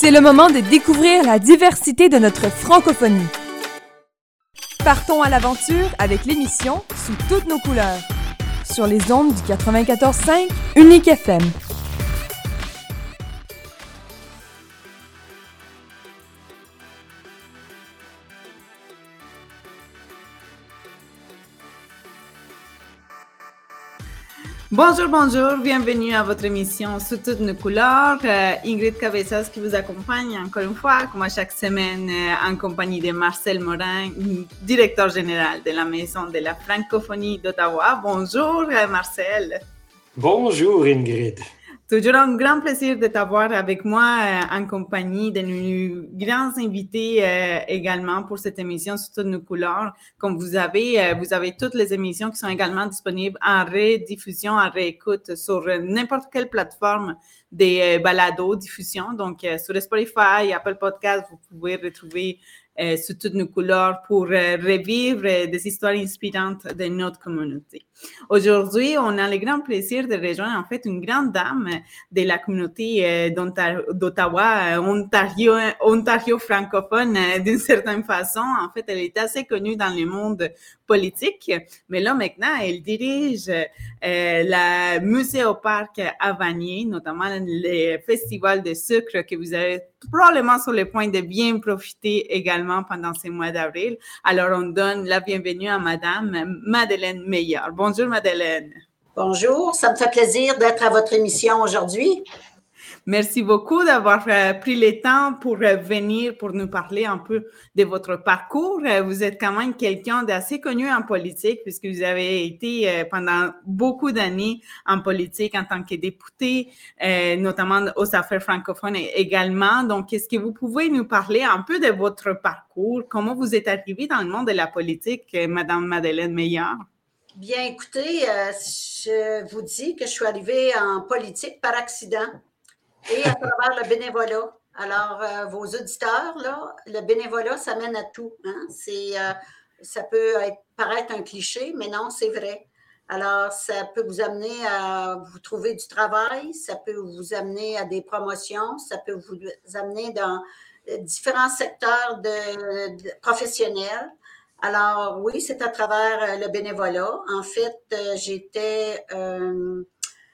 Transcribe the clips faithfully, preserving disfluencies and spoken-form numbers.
C'est le moment de découvrir la diversité de notre francophonie. Partons à l'aventure avec l'émission Sous toutes nos couleurs, sur les ondes du quatre-vingt-quatorze cinq Unique F M. Bonjour, bonjour, bienvenue à votre émission Sous toutes nos couleurs. Euh, Ingrid Cabezas qui vous accompagne encore une fois, comme à chaque semaine, euh, en compagnie de Marcel Morin, directeur général de la Maison de la francophonie d'Ottawa. Bonjour, euh, Marcel. Bonjour, Ingrid. Toujours un grand plaisir de t'avoir avec moi euh, en compagnie de nos grands invités euh, également pour cette émission Sous toutes nos couleurs. Comme vous avez, euh, vous avez toutes les émissions qui sont également disponibles en rediffusion, en réécoute sur n'importe quelle plateforme des euh, balados diffusion. Donc, euh, sur Spotify, Apple Podcast, vous pouvez retrouver euh, Sous toutes nos couleurs pour euh, revivre euh, des histoires inspirantes de notre communauté. Aujourd'hui, on a le grand plaisir de rejoindre en fait une grande dame de la communauté euh, d'Ottawa, euh, Ontario, Ontario francophone euh, d'une certaine façon. En fait, elle est assez connue dans le monde politique, mais là maintenant, elle dirige euh, la Musée au Parc à Vanier, notamment le festival de sucre que vous avez probablement sur le point de bien profiter également pendant ces mois d'avril. Alors, on donne la bienvenue à Madame Madeleine Meillard. Bonjour, Madeleine. Bonjour, ça me fait plaisir d'être à votre émission aujourd'hui. Merci beaucoup d'avoir euh, pris le temps pour euh, venir, pour nous parler un peu de votre parcours. Euh, vous êtes quand même quelqu'un d'assez connu en politique puisque vous avez été euh, pendant beaucoup d'années en politique en tant que député, euh, notamment aux affaires francophones également. Donc, est-ce que vous pouvez nous parler un peu de votre parcours? Comment vous êtes arrivée dans le monde de la politique, euh, Madame Madeleine Meillard? Bien, écoutez, euh, je vous dis que je suis arrivée en politique par accident et à travers le bénévolat. Alors, euh, vos auditeurs, là, le bénévolat, ça mène à tout. Hein? C'est, euh, ça peut être, paraître un cliché, mais non, c'est vrai. Alors, ça peut vous amener à vous trouver du travail, ça peut vous amener à des promotions, ça peut vous amener dans différents secteurs de, de professionnels. Alors, oui, c'est à travers le bénévolat. En fait, j'étais... Euh,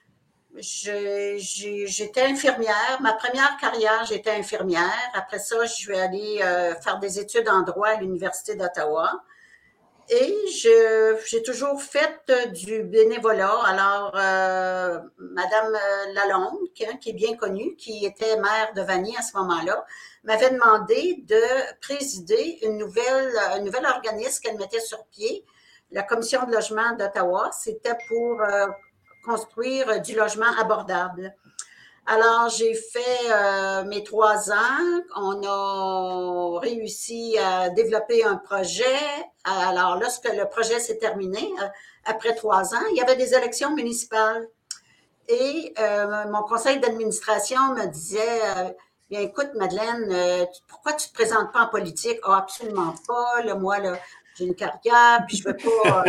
Je, j'ai, j'étais infirmière. Ma première carrière, j'étais infirmière. Après ça, je suis allée euh, faire des études en droit à l'Université d'Ottawa. Et je, j'ai toujours fait euh, du bénévolat. Alors, euh, Madame Lalonde, qui, hein, qui est bien connue, qui était maire de Vanier à ce moment-là, m'avait demandé de présider une nouvelle, un nouvel organisme qu'elle mettait sur pied, la Commission de logement d'Ottawa. C'était pour... Euh, construire du logement abordable. Alors, j'ai fait euh, mes trois ans. On a réussi à développer un projet. Alors, lorsque le projet s'est terminé, après trois ans, il y avait des élections municipales. Et euh, mon conseil d'administration me disait, euh, bien, écoute, Madeleine, euh, pourquoi tu ne te présentes pas en politique? Ah, oh, absolument pas. Là, moi, là, j'ai une carrière, puis je veux pas...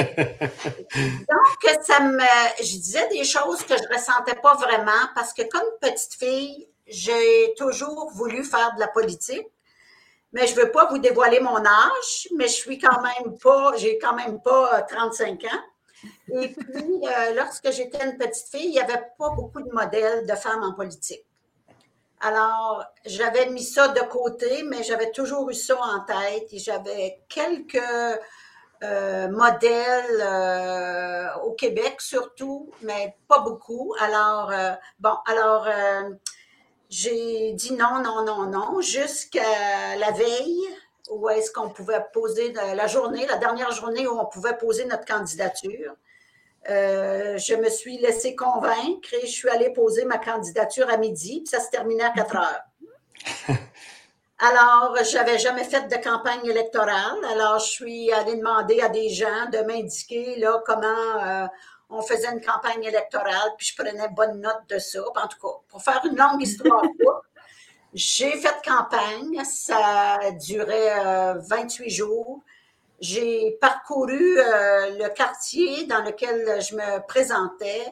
Donc, ça me, je disais des choses que je ressentais pas vraiment parce que comme petite fille, j'ai toujours voulu faire de la politique, mais je veux pas vous dévoiler mon âge, mais je suis quand même pas, j'ai quand même pas trente-cinq ans. Et puis, euh, lorsque j'étais une petite fille, il y avait pas beaucoup de modèles de femmes en politique. Alors, j'avais mis ça de côté, mais j'avais toujours eu ça en tête et j'avais quelques euh, modèles euh, au Québec surtout, mais pas beaucoup. Alors, euh, bon, alors, euh, j'ai dit non, non, non, non, jusqu'à la veille où est-ce qu'on pouvait poser la journée, la dernière journée où on pouvait poser notre candidature. Euh, je me suis laissée convaincre et je suis allée poser ma candidature à midi, puis ça se terminait à quatre heures. Alors, je n'avais jamais fait de campagne électorale, alors je suis allée demander à des gens de m'indiquer là comment euh, on faisait une campagne électorale, puis je prenais bonne note de ça. En tout cas, pour faire une longue histoire courte, j'ai fait campagne, ça durait euh, vingt-huit jours. J'ai parcouru euh, le quartier dans lequel je me présentais.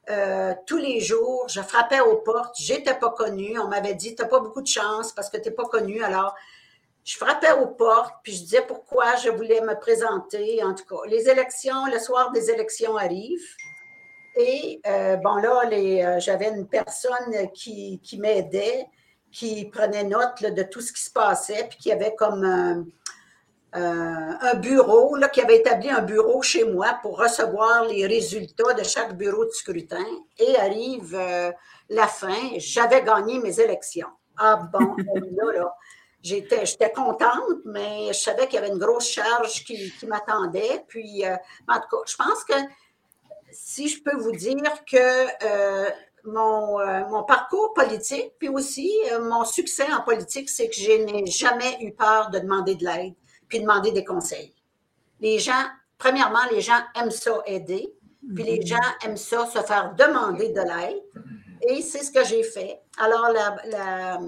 euh, tous les jours, je frappais aux portes, j'étais pas connue, on m'avait dit, t'as pas beaucoup de chance parce que t'es pas connue, alors je frappais aux portes, puis je disais pourquoi je voulais me présenter, en tout cas. Les élections, le soir des élections arrivent, et euh, bon là, les, euh, j'avais une personne qui, qui m'aidait, qui prenait note là, de tout ce qui se passait, puis qui avait comme un, euh, un bureau, là, qui avait établi un bureau chez moi pour recevoir les résultats de chaque bureau de scrutin. Et arrive euh, la fin, j'avais gagné mes élections. Ah bon, là, là, j'étais, j'étais contente, mais je savais qu'il y avait une grosse charge qui, qui m'attendait. Puis, euh, en tout cas, je pense que si je peux vous dire que euh, mon, euh, mon parcours politique, puis aussi euh, mon succès en politique, c'est que je n'ai jamais eu peur de demander de l'aide, puis demander des conseils. Les gens, premièrement, les gens aiment ça aider, puis les gens aiment ça se faire demander de l'aide, et c'est ce que j'ai fait. Alors, la, la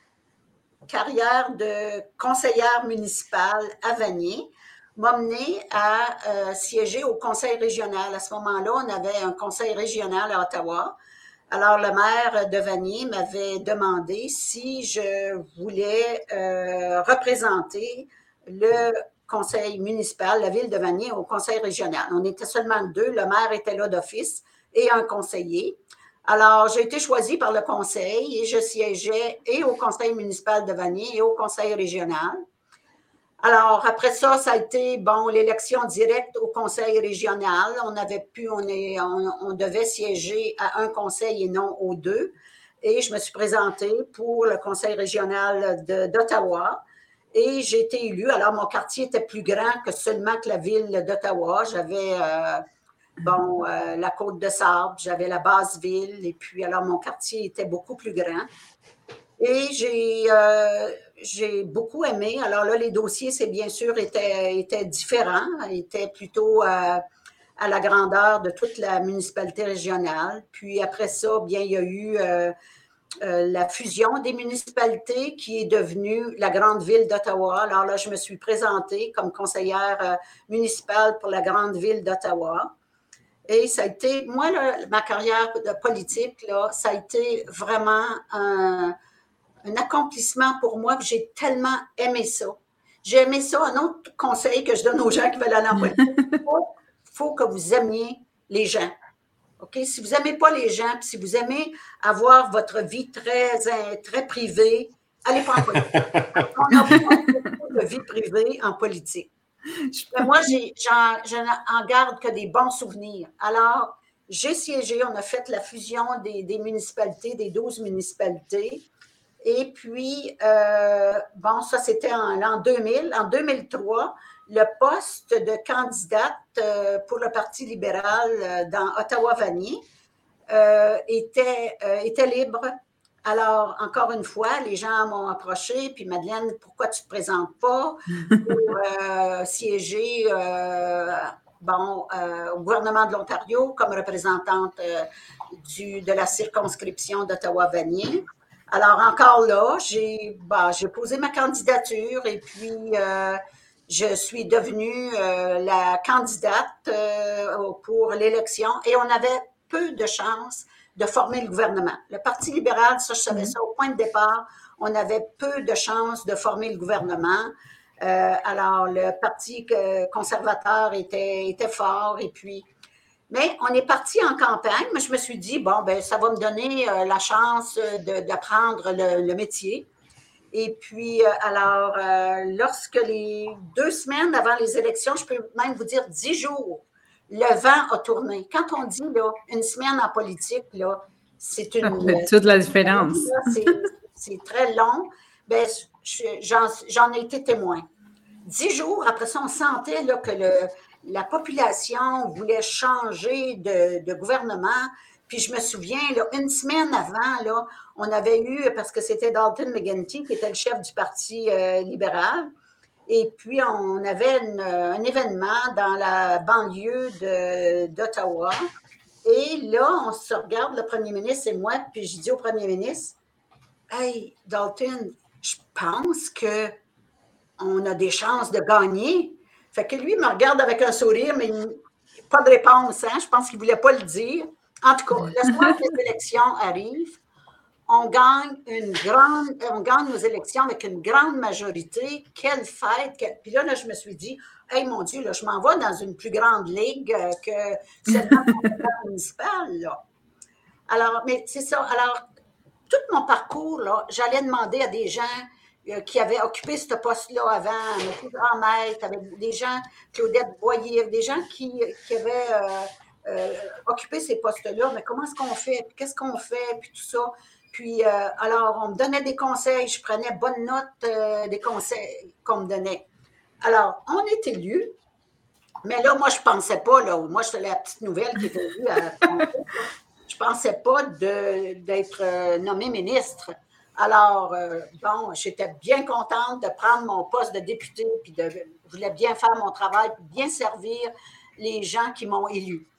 carrière de conseillère municipale à Vanier m'a mené à euh, siéger au conseil régional. À ce moment-là, on avait un conseil régional à Ottawa. Alors, le maire de Vanier m'avait demandé si je voulais euh, représenter le conseil municipal, la ville de Vanier, au conseil régional. On était seulement deux. Le maire était là d'office et un conseiller. Alors, j'ai été choisie par le conseil et je siégeais et au conseil municipal de Vanier et au conseil régional. Alors, après ça, ça a été, bon, l'élection directe au conseil régional. On avait pu, on, est, on, on devait siéger à un conseil et non aux deux. Et je me suis présentée pour le conseil régional de, d'Ottawa. Et j'ai été élue. Alors, mon quartier était plus grand que seulement que la ville d'Ottawa. J'avais, euh, bon, euh, la Côte-de-Sable, j'avais la Basse-Ville. Et puis, alors, mon quartier était beaucoup plus grand. Et j'ai, euh, j'ai beaucoup aimé. Alors là, les dossiers, c'est bien sûr, étaient, étaient différents, étaient plutôt à, à la grandeur de toute la municipalité régionale. Puis après ça, bien, il y a eu euh, euh, la fusion des municipalités qui est devenue la grande ville d'Ottawa. Alors là, je me suis présentée comme conseillère euh, municipale pour la grande ville d'Ottawa. Et ça a été, moi, là, ma carrière de politique, là, ça a été vraiment un... un accomplissement pour moi, que j'ai tellement aimé ça. J'ai aimé ça. Un autre conseil que je donne aux gens qui veulent aller en politique, il faut, faut que vous aimiez les gens. OK? Si vous n'aimez pas les gens, puis si vous aimez avoir votre vie très, très privée, allez pas en politique. On n'a pas beaucoup de vie privée en politique. Moi, j'ai, j'en, j'en garde que des bons souvenirs. Alors, j'ai siégé, on a fait la fusion des, des municipalités, des douze municipalités. Et puis, euh, bon, ça, c'était en l'an deux mille. En deux mille trois, le poste de candidate euh, pour le Parti libéral euh, dans Ottawa-Vanier euh, était, euh, était libre. Alors, encore une fois, les gens m'ont approché, puis Madeleine, pourquoi tu ne te présentes pas pour euh, siéger euh, bon, euh, au gouvernement de l'Ontario comme représentante euh, du, de la circonscription d'Ottawa-Vanier? Alors, encore là, j'ai, bah, j'ai posé ma candidature et puis euh, je suis devenue euh, la candidate euh, pour l'élection et on avait peu de chances de former le gouvernement. Le Parti libéral, ça, je savais ça au point de départ, on avait peu de chances de former le gouvernement. Euh, alors, le Parti conservateur était, était fort et puis... Mais on est parti en campagne, mais je me suis dit, bon, ben ça va me donner euh, la chance de, d'apprendre le, le métier. Et puis, euh, alors, euh, lorsque les deux semaines avant les élections, je peux même vous dire dix jours, le vent a tourné. Quand on dit, là, une semaine en politique, là, c'est une... Ça fait toute la différence. C'est, c'est très long. Ben, j'en, j'en ai été témoin. Dix jours, après ça, on sentait là, que le... la population voulait changer de, de gouvernement. Puis je me souviens, là, une semaine avant, là, on avait eu, parce que c'était Dalton McGuinty qui était le chef du Parti euh, libéral, et puis on avait une, un événement dans la banlieue de, d'Ottawa. Et là, on se regarde, le premier ministre et moi, puis je dis au premier ministre, « Hey, Dalton, je pense qu'on a des chances de gagner. » Fait que lui, il me regarde avec un sourire, mais pas de réponse. Hein? Je pense qu'il ne voulait pas le dire. En tout cas, le soir que les élections arrivent, on gagne une grande, on gagne nos élections avec une grande majorité. Quelle fête! Quelle... Puis là, là, je me suis dit, hey mon Dieu, là, je m'en vais dans une plus grande ligue euh, que celle municipale. Là. Alors, mais c'est ça. Alors, tout mon parcours, là, j'allais demander à des gens euh, qui avaient occupé ce poste-là avant, M. Grand-Maître, avec des gens, Claudette Boyer, des gens qui, qui avaient euh, euh, occupé ces postes-là. Mais comment est-ce qu'on fait? Puis qu'est-ce qu'on fait? Puis tout ça. Puis, euh, alors, on me donnait des conseils, je prenais bonne note euh, des conseils qu'on me donnait. Alors, on est élus, mais là, moi, je ne pensais pas, là, moi, j'étais la petite nouvelle qui était élue à je ne pensais pas de, d'être euh, nommée ministre. Alors, euh, bon, j'étais bien contente de prendre mon poste de députée, puis de, je voulais bien faire mon travail, puis bien servir les gens qui m'ont élue.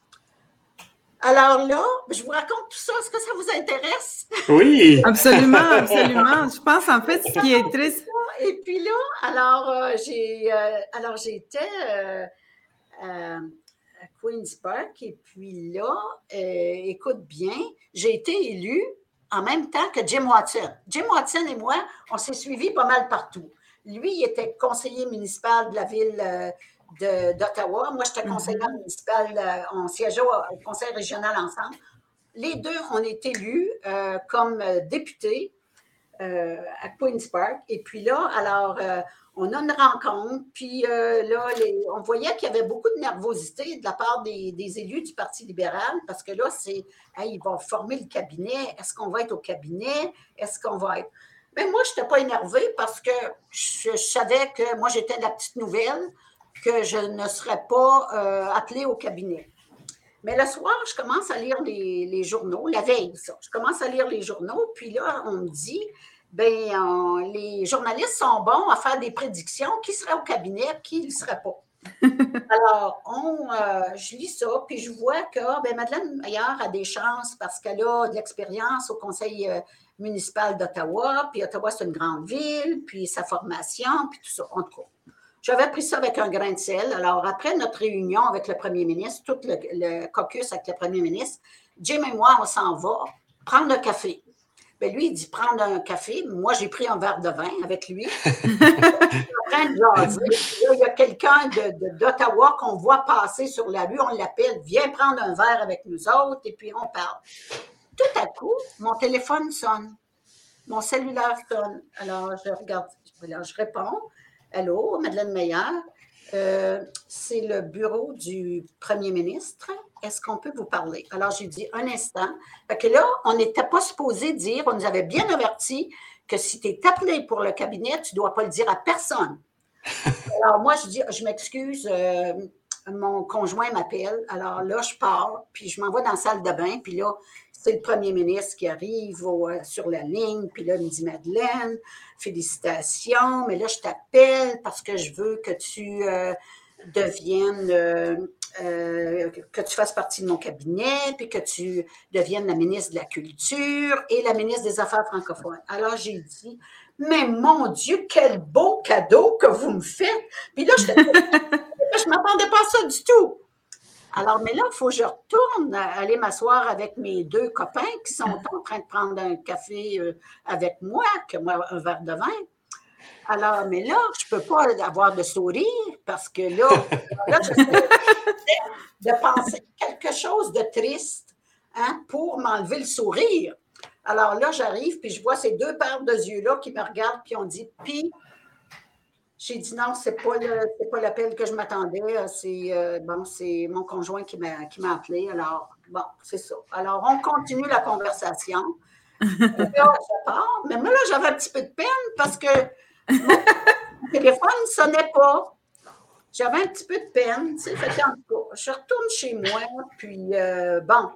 Alors là, je vous raconte tout ça. Est-ce que ça vous intéresse? Oui! Absolument, absolument. Je pense, en fait, ce qui est triste... Et puis là, alors, euh, j'ai, euh, alors j'étais euh, euh, à Queen's Park, et puis là, euh, écoute bien, j'ai été élue en même temps que Jim Watson. Jim Watson et moi, on s'est suivis pas mal partout. Lui, il était conseiller municipal de la ville... Euh, De, d'Ottawa. Moi, j'étais conseillère mm-hmm. municipale, euh, on siégeait au, au conseil régional ensemble. Les deux, on est élus euh, comme euh, députés euh, à Queen's Park. Et puis là, alors, euh, on a une rencontre, puis euh, là, les, on voyait qu'il y avait beaucoup de nervosité de la part des, des élus du Parti libéral, parce que là, c'est, hey, ils vont former le cabinet. Est-ce qu'on va être au cabinet? Est-ce qu'on va être... Mais moi, je n'étais pas énervée parce que je, je savais que moi, j'étais la petite nouvelle, que je ne serais pas euh, appelée au cabinet. Mais le soir, je commence à lire les, les journaux, la veille, ça. Je commence à lire les journaux, puis là, on me dit, bien, euh, les journalistes sont bons à faire des prédictions, qui serait au cabinet, qui ne le serait pas. Alors, on, euh, je lis ça, puis je vois que ben, Madeleine Meillard a des chances parce qu'elle a de l'expérience au conseil euh, municipal d'Ottawa, puis Ottawa, c'est une grande ville, puis sa formation, puis tout ça, en tout cas. J'avais pris ça avec un grain de sel. Alors, après notre réunion avec le premier ministre, tout le, le caucus avec le premier ministre, Jim et moi, on s'en va prendre un café. Bien, lui, il dit prendre un café. Moi, j'ai pris un verre de vin avec lui. En train de jaser. Là, il y a quelqu'un de, de, d'Ottawa qu'on voit passer sur la rue. On l'appelle, viens prendre un verre avec nous autres, et puis on parle. Tout à coup, mon téléphone sonne. Mon cellulaire sonne. Alors, je regarde, alors, je réponds. Allô, Madeleine Meillard, euh, c'est le bureau du premier ministre. Est-ce qu'on peut vous parler? Alors, j'ai dit un instant. Fait que là, on n'était pas supposé dire, on nous avait bien averti que si tu es appelé pour le cabinet, tu ne dois pas le dire à personne. Alors, moi, je dis, je m'excuse, euh, mon conjoint m'appelle. Alors là, je pars, puis je m'en vais dans la salle de bain, puis là, c'est le premier ministre qui arrive au, euh, sur la ligne, puis là, il me dit, Madeleine, félicitations, mais là, je t'appelle parce que je veux que tu euh, deviennes, euh, euh, que tu fasses partie de mon cabinet, puis que tu deviennes la ministre de la Culture et la ministre des Affaires francophones. Alors, j'ai dit, mais mon Dieu, quel beau cadeau que vous me faites! Puis là, je ne m'attendais pas à ça du tout. Alors, mais là, il faut que je retourne aller m'asseoir avec mes deux copains qui sont en train de prendre un café avec moi, que moi, un verre de vin. Alors, mais là, je ne peux pas avoir de sourire parce que là, là je de penser quelque chose de triste hein, pour m'enlever le sourire. Alors là, j'arrive, puis je vois ces deux paires de yeux-là qui me regardent, puis on dit, puis... J'ai dit non, c'est pas le, c'est pas l'appel que je m'attendais. C'est euh, bon, c'est mon conjoint qui m'a qui m'a appelé. Alors bon, c'est ça. Alors on continue la conversation. Là, je pars. Mais moi là, j'avais un petit peu de peine parce que mon téléphone ne sonnait pas. J'avais un petit peu de peine. Fait en tout cas, je retourne chez moi. Puis euh, bon.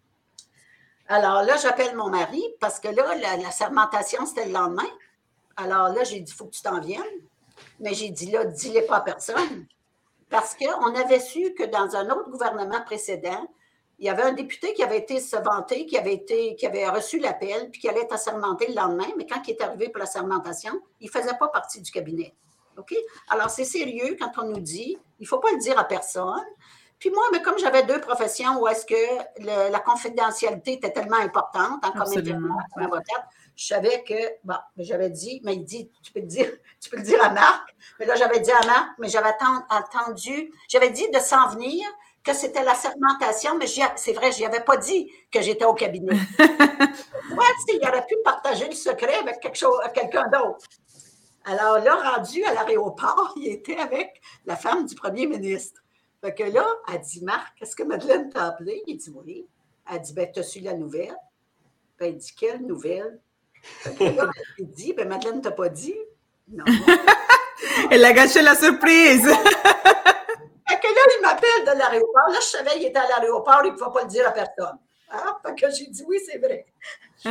Alors là, j'appelle mon mari parce que là, la, la sermentation c'était le lendemain. Alors là, j'ai dit il faut que tu t'en viennes. Mais j'ai dit là, dis-le pas à personne. Parce qu'on avait su que dans un autre gouvernement précédent, il y avait un député qui avait été se vanter, qui avait, été, qui avait reçu l'appel, puis qui allait être assermenté le lendemain, mais quand il est arrivé pour la sermentation, il ne faisait pas partie du cabinet. OK? Alors, c'est sérieux quand on nous dit, il ne faut pas le dire à personne, Puis moi, mais comme j'avais deux professions où est-ce que le, la confidentialité était tellement importante, hein, comme infirmière, comme avocate, je savais que, bon, j'avais dit, mais il dit, tu peux le dire, tu peux le dire à Marc, mais là, j'avais dit à Marc, mais j'avais attendu, j'avais dit de s'en venir, que c'était la sermentation, mais c'est vrai, je n'y avais pas dit que j'étais au cabinet. Moi, tu sais, il aurait pu partager le secret avec quelque chose, quelqu'un d'autre. Alors là, rendu à l'aéroport, il était avec la femme du premier ministre. Fait que là, elle dit, Marc, est-ce que Madeleine t'a appelé? Il dit oui. Elle dit, ben, t'as su la nouvelle? Ben, il dit, quelle nouvelle? Fait que là, il dit, ben, Madeleine t'a pas dit? Non. Elle a gâché la surprise! Fait que là, il m'appelle de l'aéroport. Là, je savais qu'il était à l'aéroport, il ne pouvait pas le dire à personne. Ah, fait que j'ai dit, oui, c'est vrai. Je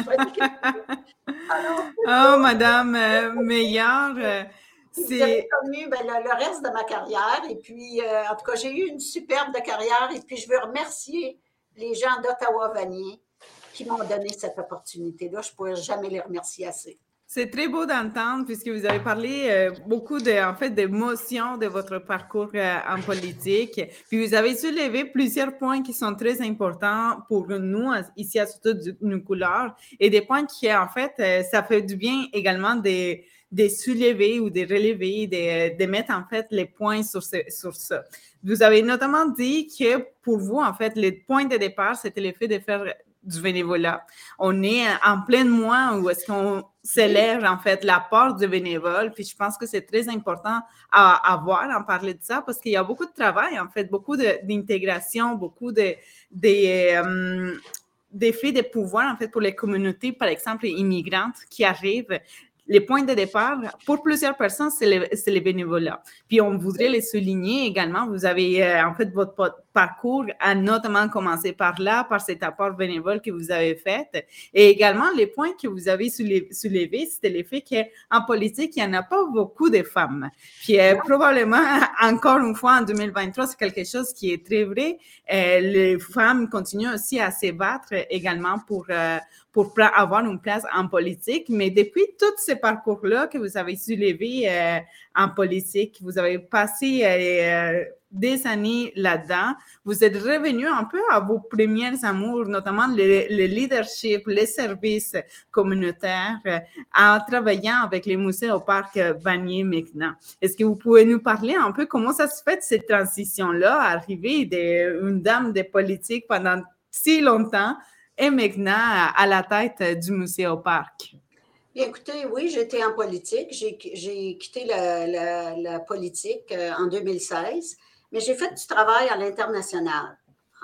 Alors, oh, Madame euh, Meillard, euh, c'est connu ben, le, le reste de ma carrière. Et puis, euh, en tout cas, j'ai eu une superbe de carrière. Et puis, je veux remercier les gens d'Ottawa-Vanier qui m'ont donné cette opportunité-là. Je ne pourrais jamais les remercier assez. C'est très beau d'entendre puisque vous avez parlé euh, beaucoup de, en fait, d'émotions de votre parcours euh, en politique. Puis vous avez soulevé plusieurs points qui sont très importants pour nous ici à Surtout nos couleurs et des points qui, en fait, euh, ça fait du bien également de, de soulever ou de relever, de, de mettre en fait les points sur, ce, sur ça. Vous avez notamment dit que pour vous, en fait, le point de départ, c'était le fait de faire du bénévolat. On est en plein mois où est-ce qu'on célèbre en fait l'apport du bénévole, puis je pense que c'est très important à, à voir, en parler de ça, parce qu'il y a beaucoup de travail, en fait, beaucoup de, d'intégration, beaucoup de, de, euh, d'effets de pouvoir, en fait, pour les communautés, par exemple, immigrantes qui arrivent. Les points de départ, pour plusieurs personnes, c'est le, c'est le bénévolat. Puis, on voudrait les souligner également. Vous avez, euh, en fait, votre parcours a notamment commencé par là, par cet apport bénévole que vous avez fait. Et également, les points que vous avez soulevés, c'était le fait qu'en politique, il n'y en a pas beaucoup de femmes. Puis, euh, probablement, encore une fois, en deux mille vingt-trois, c'est quelque chose qui est très vrai. Euh, les femmes continuent aussi à se battre également pour... Euh, pour avoir une place en politique. Mais depuis tous ces parcours-là que vous avez soulevés euh, en politique, vous avez passé euh, des années là-dedans, vous êtes revenu un peu à vos premiers amours, notamment le, le leadership, les services communautaires, euh, en travaillant avec les musées au parc Vanier maintenant. Est-ce que vous pouvez nous parler un peu comment ça se fait cette transition-là, arriver d'une dame de politique pendant si longtemps et maintenant à la tête du musée au parc? Bien, écoutez, oui, j'étais en politique. J'ai, j'ai quitté la, la, la politique euh, en deux mille seize, mais j'ai fait du travail à l'international.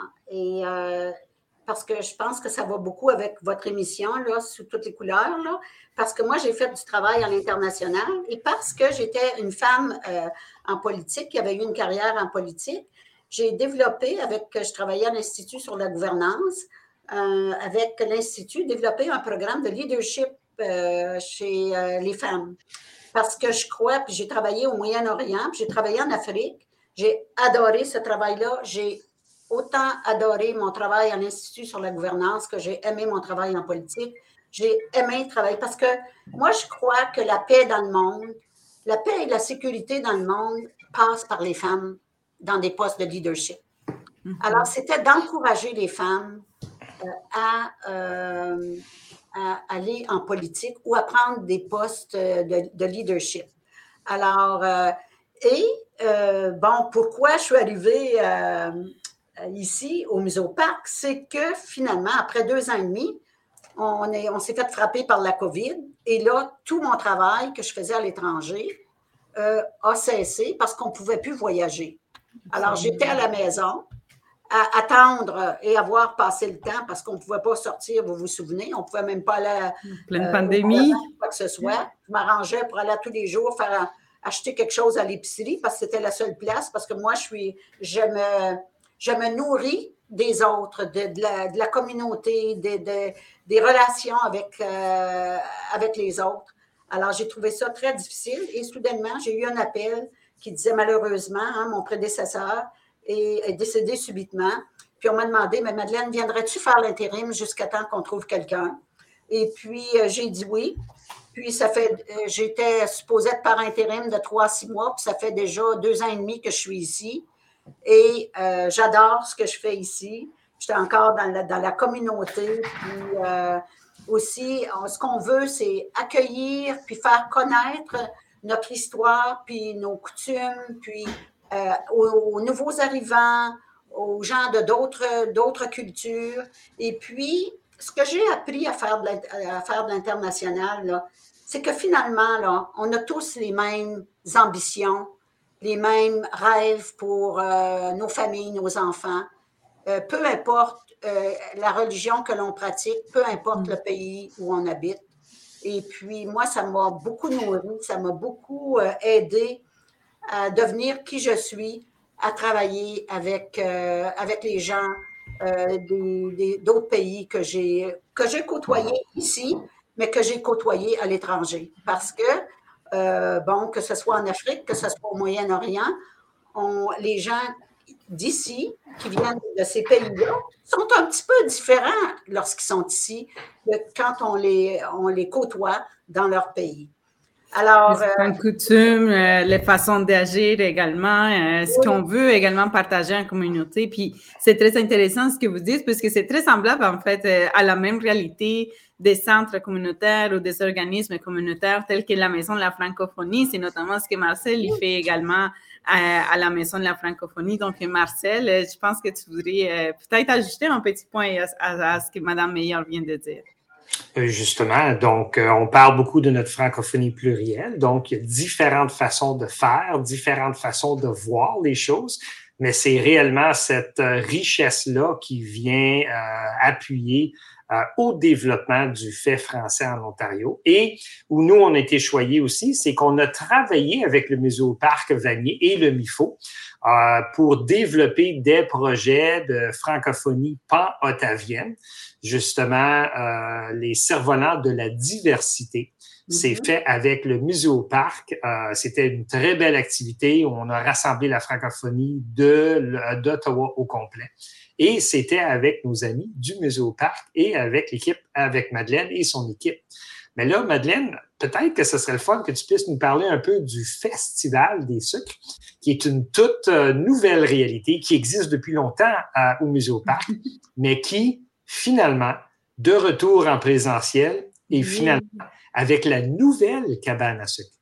Et euh, parce que je pense que ça va beaucoup avec votre émission, là, sous toutes les couleurs, là, parce que moi, j'ai fait du travail à l'international et parce que j'étais une femme euh, en politique, qui avait eu une carrière en politique, j'ai développé, avec, je travaillais à l'Institut sur la gouvernance, Euh, avec l'Institut, développer un programme de leadership euh, chez euh, les femmes. Parce que je crois, puis j'ai travaillé au Moyen-Orient, puis j'ai travaillé en Afrique. J'ai adoré ce travail-là. J'ai autant adoré mon travail à l'Institut sur la gouvernance que j'ai aimé mon travail en politique. J'ai aimé travailler parce que moi, je crois que la paix dans le monde, la paix et la sécurité dans le monde passent par les femmes dans des postes de leadership. Mm-hmm. Alors, c'était d'encourager les femmes À, euh, à aller en politique ou à prendre des postes de, de leadership. Alors, euh, et euh, bon, pourquoi je suis arrivée euh, ici au Musée au Parc, c'est que finalement, après deux ans et demi, on, est, on s'est fait frapper par la COVID et là, tout mon travail que je faisais à l'étranger euh, a cessé parce qu'on ne pouvait plus voyager. Alors, j'étais à la maison à attendre et avoir passé le temps parce qu'on ne pouvait pas sortir, vous vous souvenez, on ne pouvait même pas aller à pleine euh, pandémie, quoi que ce soit. Je m'arrangeais pour aller tous les jours faire acheter quelque chose à l'épicerie parce que c'était la seule place, parce que moi, je suis, je me, je me nourris des autres, de, de, la, de la communauté, de, de, des relations avec, euh, avec les autres. Alors, j'ai trouvé ça très difficile et soudainement, j'ai eu un appel qui disait malheureusement, hein, mon prédécesseur est décédé subitement. Puis on m'a demandé, mais Madeleine, viendrais-tu faire l'intérim jusqu'à temps qu'on trouve quelqu'un? Et puis, euh, j'ai dit oui. Puis, ça fait, euh, j'étais supposée être par intérim de trois à six mois, puis ça fait déjà deux ans et demi que je suis ici. Et euh, j'adore ce que je fais ici. J'étais encore dans la, dans la communauté. Puis euh, aussi, on, ce qu'on veut, c'est accueillir puis faire connaître notre histoire, puis nos coutumes, puis euh, aux, aux nouveaux arrivants, aux gens de d'autres, d'autres cultures. Et puis, ce que j'ai appris à faire de, à faire de l'international, là, c'est que finalement, là, on a tous les mêmes ambitions, les mêmes rêves pour euh, nos familles, nos enfants. Euh, peu importe euh, la religion que l'on pratique, peu importe le pays où on habite. Et puis, moi, ça m'a beaucoup nourri, ça m'a beaucoup euh, aidé à devenir qui je suis, à travailler avec, euh, avec les gens euh, des, des, d'autres pays que j'ai, que j'ai côtoyés ici, mais que j'ai côtoyés à l'étranger. Parce que, euh, bon, que ce soit en Afrique, que ce soit au Moyen-Orient, on, les gens d'ici, qui viennent de ces pays-là, sont un petit peu différents lorsqu'ils sont ici que quand on les, on les côtoie dans leur pays. Alors, les euh, coutumes, euh, les façons d'agir également, euh, ce oui. qu'on veut également partager en communauté. Puis, c'est très intéressant ce que vous dites, parce que c'est très semblable, en fait, euh, à la même réalité des centres communautaires ou des organismes communautaires tels que la Maison de la Francophonie. C'est notamment ce que Marcel il fait également à, à la Maison de la Francophonie. Donc, Marcel, je pense que tu voudrais euh, peut-être ajouter un petit point à, à, à ce que Mme Meyer vient de dire. Justement, donc, euh, on parle beaucoup de notre francophonie plurielle, donc il y a différentes façons de faire, différentes façons de voir les choses, mais c'est réellement cette euh, richesse-là qui vient euh, appuyer euh, au développement du fait français en Ontario. Et où nous, on a été choyés aussi, c'est qu'on a travaillé avec le Muséoparc Vanier et le M I F O euh, pour développer des projets de francophonie pan-ottavienne. Justement, euh, les cerfs-volants de la diversité. Mm-hmm. C'est fait avec le Muséoparc. Euh, c'était une très belle activité où on a rassemblé la francophonie de, d'Ottawa au complet. Et c'était avec nos amis du Muséoparc et avec l'équipe, avec Madeleine et son équipe. Mais là, Madeleine, peut-être que ce serait le fun que tu puisses nous parler un peu du Festival des sucres, qui est une toute nouvelle réalité qui existe depuis longtemps à, au Muséoparc, mais qui, finalement, de retour en présentiel et oui. finalement avec la nouvelle cabane à sucre.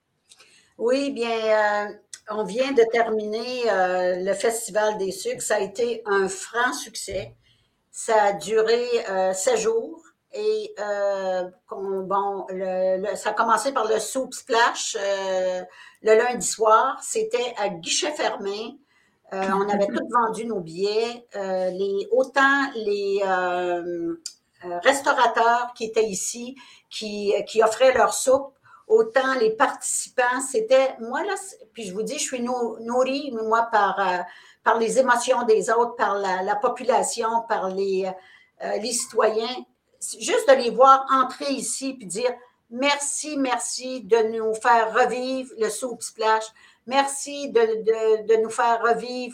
Oui, bien, euh, on vient de terminer euh, le Festival des sucres. Ça a été un franc succès. Ça a duré euh, sept jours et euh, bon, le, le, ça a commencé par le Soup Splash euh, le lundi soir. C'était à guichet fermé. Euh, on avait tous vendu nos billets. Euh, les, autant les euh, euh, restaurateurs qui étaient ici, qui, qui offraient leur soupe, autant les participants, c'était, moi là, puis je vous dis, je suis nourrie, moi, par, euh, par les émotions des autres, par la, la population, par les, euh, les citoyens. Juste de les voir entrer ici puis dire merci, merci de nous faire revivre le Soup Splash. Merci de, de, de nous faire revivre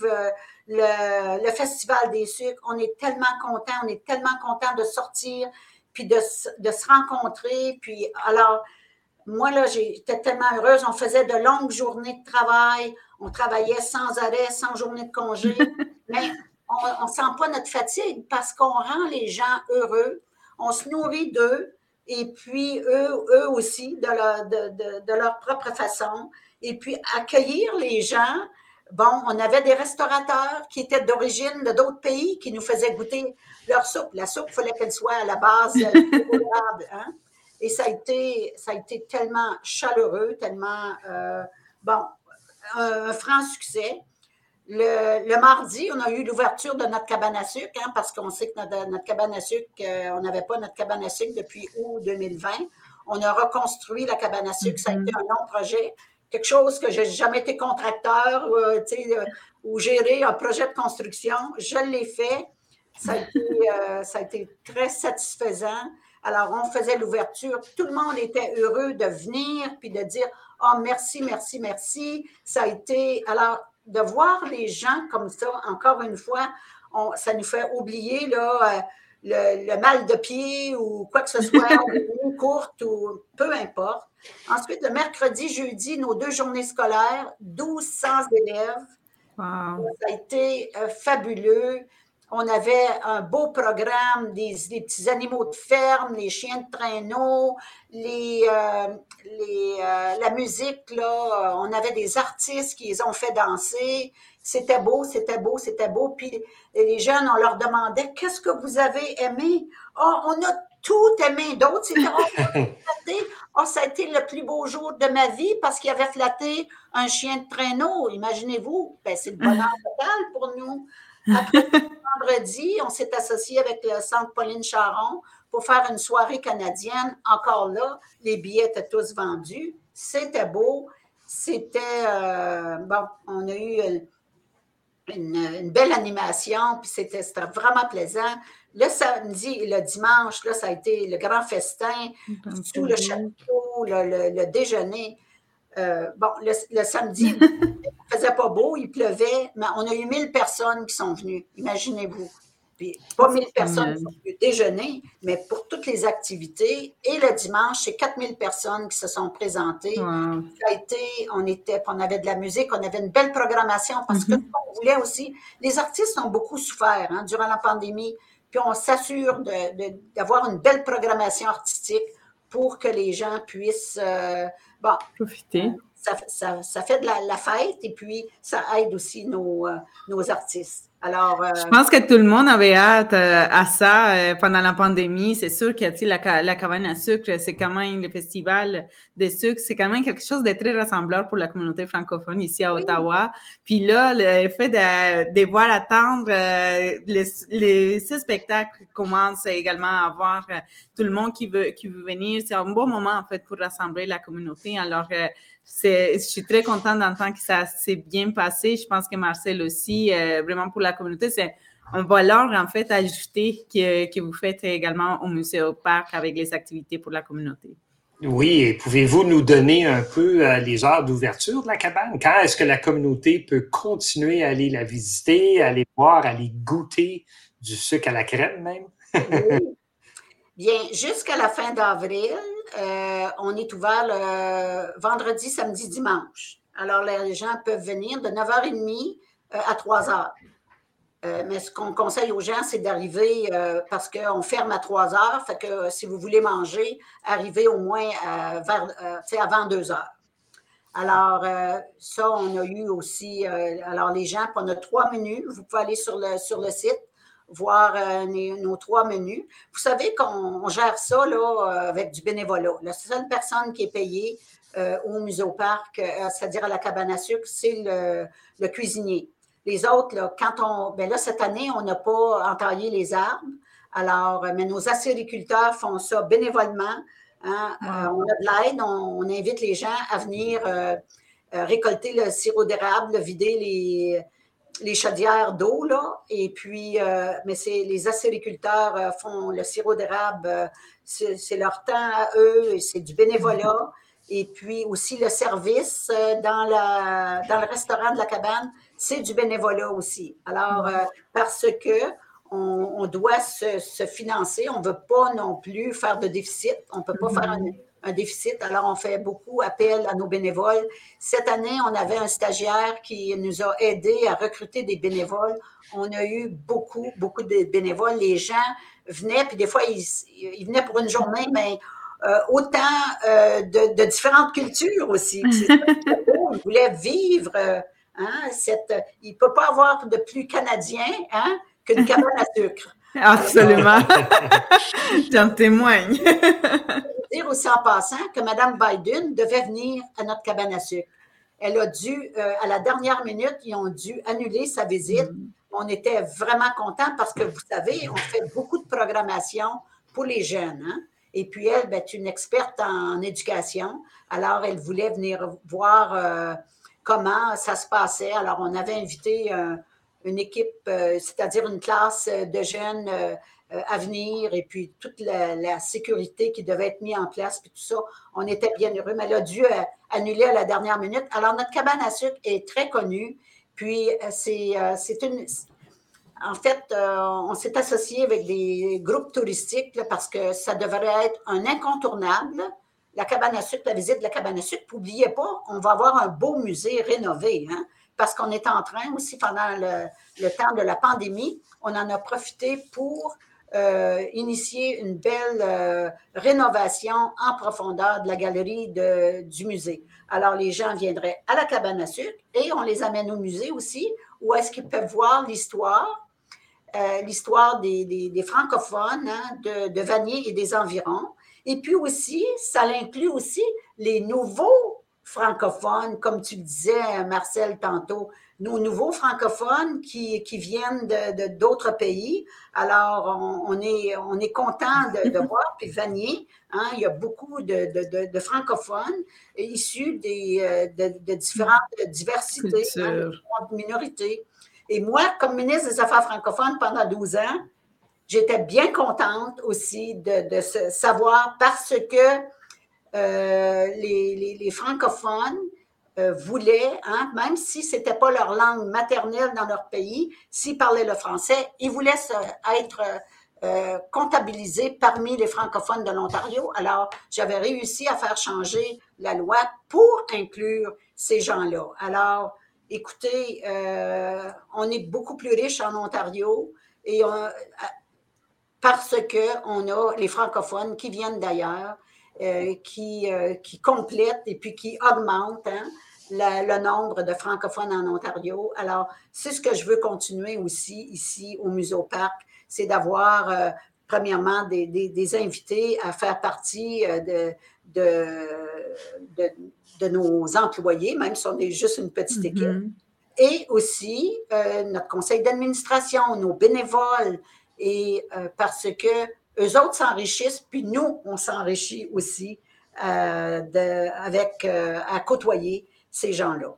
le, le Festival des sucres. On est tellement contents, on est tellement contents de sortir, puis de, de se rencontrer. Puis alors, moi, là, j'étais tellement heureuse. On faisait de longues journées de travail. On travaillait sans arrêt, sans journée de congé. Mais on ne sent pas notre fatigue parce qu'on rend les gens heureux. On se nourrit d'eux. Et puis, eux, eux aussi, de leur, de, de, de leur propre façon. Et puis, accueillir les gens. Bon, on avait des restaurateurs qui étaient d'origine de d'autres pays qui nous faisaient goûter leur soupe. La soupe, il fallait qu'elle soit à la base décolorable, hein? Et ça a été, ça a été tellement chaleureux, tellement, euh, bon, un, un franc succès. Le, le mardi, on a eu l'ouverture de notre cabane à sucre, hein, parce qu'on sait que notre, notre cabane à sucre, euh, on n'avait pas notre cabane à sucre depuis août deux mille vingt. On a reconstruit la cabane à sucre. Mm-hmm. Ça a été un long projet. Quelque chose que je n'ai jamais été contracteur euh, euh, ou gérer un projet de construction. Je l'ai fait. Ça a été, euh, ça a été très satisfaisant. Alors, on faisait l'ouverture. Tout le monde était heureux de venir puis de dire « Oh, merci, merci, merci ». Ça a été… Alors, de voir les gens comme ça, encore une fois, on, ça nous fait oublier là, le, le mal de pied ou quoi que ce soit, ou courte ou peu importe. Ensuite, le mercredi, jeudi, nos deux journées scolaires, mille deux cents élèves Wow. Ça a été euh, fabuleux. On avait un beau programme, des, des petits animaux de ferme, les chiens de traîneau, les, euh, les, euh, la musique, là, on avait des artistes qui les ont fait danser. C'était beau, c'était beau, c'était beau. Puis les jeunes, on leur demandait, qu'est-ce que vous avez aimé? Oh, on a tout aimé. D'autres, c'était, oh, oh, ça a été le plus beau jour de ma vie parce qu'il avait flatté un chien de traîneau. Imaginez-vous, ben, c'est le bonheur total pour nous. Après, vendredi, on s'est associé avec le Centre Pauline Charon pour faire une soirée canadienne. Encore là, les billets étaient tous vendus. C'était beau. C'était, euh, bon, on a eu une, une belle animation, puis c'était, c'était vraiment plaisant. Le samedi et le dimanche, là, ça a été le grand festin, sous le château, le, le, le déjeuner. Euh, bon, le, le samedi, il ne faisait pas beau, il pleuvait, mais on a eu mille personnes qui sont venues, imaginez-vous. Puis, pas mille personnes qui sont venues déjeuner, mais pour toutes les activités. Et le dimanche, c'est quatre mille personnes qui se sont présentées. Wow. Ça a été, on était, on avait de la musique, on avait une belle programmation parce mm-hmm. que on voulait aussi, les artistes ont beaucoup souffert hein, durant la pandémie, puis on s'assure de, de, d'avoir une belle programmation artistique pour que les gens puissent euh, bon, profiter. Euh, ça, ça, ça fait de la, la fête et puis ça aide aussi nos, euh, nos artistes. Alors, euh, je pense que tout le monde avait hâte euh, à ça euh, pendant la pandémie. C'est sûr que tu sais, la, la cabane à sucre, c'est quand même le festival de sucre, c'est quand même quelque chose de très rassembleur pour la communauté francophone ici à Ottawa. Oui. Puis là, le fait de devoir attendre euh, les, les six spectacles commencent également à avoir euh, tout le monde qui veut qui veut venir. C'est un bon moment en fait pour rassembler la communauté. Alors euh, C'est, je suis très contente d'entendre que ça s'est bien passé. Je pense que Marcel aussi, euh, vraiment pour la communauté, c'est un valeur en fait ajouté que, que vous faites également au Musée au Parc avec les activités pour la communauté. Oui, et pouvez-vous nous donner un peu euh, les heures d'ouverture de la cabane? Quand est-ce que la communauté peut continuer à aller la visiter, à aller voir, à aller goûter du sucre à la crème même? Oui. Bien, jusqu'à la fin d'avril, euh, on est ouvert le vendredi, samedi, dimanche. Alors, les gens peuvent venir de neuf heures trente euh, à trois heures. Euh, mais ce qu'on conseille aux gens, c'est d'arriver euh, parce qu'on ferme à trois heures. Fait que euh, si vous voulez manger, arrivez au moins euh, vers, euh, avant deux heures. Alors, euh, ça, on a eu aussi, euh, alors les gens, on a trois menus. Vous pouvez aller sur le, sur le site, voir euh, nos, nos trois menus. Vous savez qu'on gère ça là, avec du bénévolat. La seule personne qui est payée euh, au Musée au Parc, euh, c'est-à-dire à la cabane à sucre, c'est le, le cuisinier. Les autres, là, quand on, bien là, cette année, on n'a pas entaillé les arbres. Alors, mais nos acériculteurs font ça bénévolement. Hein? Wow. Euh, on a de l'aide, on, on invite les gens à venir euh, euh, récolter le sirop d'érable, vider les, les chaudières d'eau, là. Et puis, euh, mais c'est les acériculteurs euh, font le sirop d'érable, euh, c'est, c'est leur temps à eux, et c'est du bénévolat. Et puis aussi le service euh, dans, la, dans le restaurant de la cabane, c'est du bénévolat aussi. Alors, euh, parce que on, on doit se, se financer, on ne veut pas non plus faire de déficit, on ne peut pas mm-hmm. faire un, un déficit, alors on fait beaucoup appel à nos bénévoles. Cette année, on avait un stagiaire qui nous a aidés à recruter des bénévoles. On a eu beaucoup, beaucoup de bénévoles. Les gens venaient, puis des fois, ils, ils venaient pour une journée, mais Euh, autant euh, de, de différentes cultures aussi. C'est beau, il voulait vivre, euh, hein, cette, il ne peut pas avoir de plus canadien hein, qu'une cabane à sucre. Absolument. J'en témoigne. Je veux dire aussi en passant que Mme Biden devait venir à notre cabane à sucre. Elle a dû, euh, à la dernière minute, ils ont dû annuler sa visite. Mm. On était vraiment contents parce que, vous savez, on fait beaucoup de programmation pour les jeunes, hein. Et puis, elle, ben, est une experte en éducation. Alors, elle voulait venir voir euh, comment ça se passait. Alors, on avait invité euh, une équipe, euh, c'est-à-dire une classe de jeunes euh, à venir et puis toute la, la sécurité qui devait être mise en place, puis tout ça. On était bien heureux, mais elle a dû euh, annuler à la dernière minute. Alors, notre cabane à sucre est très connue. Puis, euh, c'est, euh, c'est une... En fait, euh, on s'est associé avec des groupes touristiques là, parce que ça devrait être un incontournable. La cabane à sucre, la visite de la cabane à sucre. N'oubliez pas, on va avoir un beau musée rénové. Hein? parce qu'on est en train aussi, pendant le, le temps de la pandémie, on en a profité pour euh, initier une belle euh, rénovation en profondeur de la galerie de, du musée. Alors, les gens viendraient à la cabane à sucre et on les amène au musée aussi, où est-ce qu'ils peuvent voir l'histoire, euh, l'histoire des, des, des francophones hein, de, de Vanier et des environs. Et puis aussi, ça inclut aussi les nouveaux francophones, comme tu le disais, Marcel, tantôt, nos nouveaux francophones qui, qui viennent de, de, d'autres pays. Alors, on, on est, on est content de, de voir, puis Vanier, hein, il y a beaucoup de, de, de, de francophones issus des, de, de différentes diversités, hein, de différentes minorités. Et moi, comme ministre des Affaires francophones pendant douze ans, j'étais bien contente aussi de, de se savoir parce que euh, les, les, les francophones euh, voulaient, hein, même si ce n'était pas leur langue maternelle dans leur pays, s'ils parlaient le français, ils voulaient se, être euh, comptabilisés parmi les francophones de l'Ontario. Alors, j'avais réussi à faire changer la loi pour inclure ces gens-là. Alors, écoutez, euh, on est beaucoup plus riche en Ontario et on, parce qu'on a les francophones qui viennent d'ailleurs, euh, qui, euh, qui complètent et puis qui augmentent hein, la, le nombre de francophones en Ontario. Alors, c'est ce que je veux continuer aussi ici au Muséoparc, c'est d'avoir, euh, premièrement, des, des, des invités à faire partie euh, de, de, de, de nos employés, même si on est juste une petite équipe. Mm-hmm. Et aussi, euh, notre conseil d'administration, nos bénévoles, et euh, parce que eux autres s'enrichissent, puis nous, on s'enrichit aussi euh, de, avec, euh, à côtoyer ces gens-là.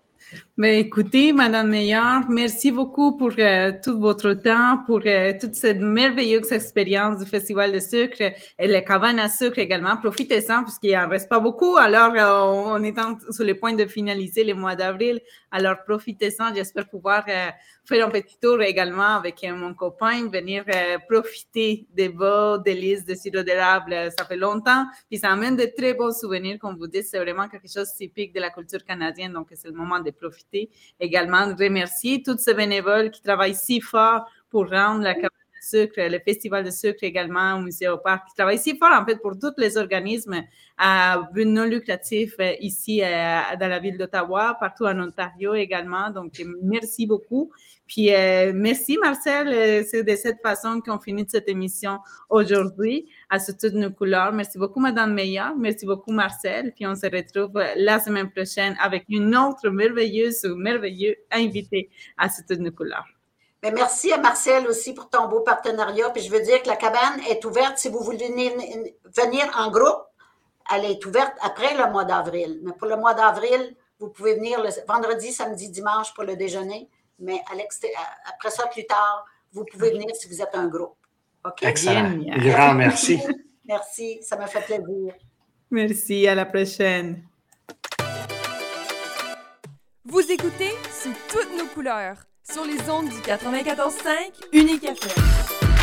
Mais écoutez, Madame Meillard, merci beaucoup pour euh, tout votre temps, pour euh, toute cette merveilleuse expérience du Festival de sucre et les cabanes à sucre également. Profitez-en puisqu'il n'en reste pas beaucoup. Alors, euh, on est en, sur le point de finaliser le mois d'avril. Alors, profitez-en. J'espère pouvoir euh, faire un petit tour également avec euh, mon copain, venir euh, profiter des beaux délices de sirop d'érable. Ça fait longtemps. Puis ça amène de très beaux souvenirs. Comme vous dites, c'est vraiment quelque chose de typique de la culture canadienne. Donc, c'est le moment de profiter. Également, remercier tous ces bénévoles qui travaillent si fort pour rendre la cabane de sucre, le festival de sucre également au Muséoparc, qui travaillent si fort en fait pour tous les organismes à but non lucratif ici dans la ville d'Ottawa, partout en Ontario également. Donc, merci beaucoup. Puis, euh, merci Marcel, c'est de cette façon qu'on finit cette émission aujourd'hui à Sous toutes nos couleurs. Merci beaucoup Madame Meillard, merci beaucoup Marcel. Puis, on se retrouve la semaine prochaine avec une autre merveilleuse ou merveilleux invité à Sous toutes nos couleurs. Mais merci à Marcel aussi pour ton beau partenariat. Puis, je veux dire que la cabane est ouverte si vous voulez venir en groupe. Elle est ouverte après le mois d'avril. Mais pour le mois d'avril, vous pouvez venir le vendredi, samedi, dimanche pour le déjeuner. Mais après ça, plus tard, vous pouvez venir si vous êtes un groupe. OK? Excellent. Grand merci. Merci, ça m'a fait plaisir. Merci, à la prochaine. Vous écoutez Sous toutes nos couleurs sur les ondes du quatre-vingt-quatorze cinq Unique F M.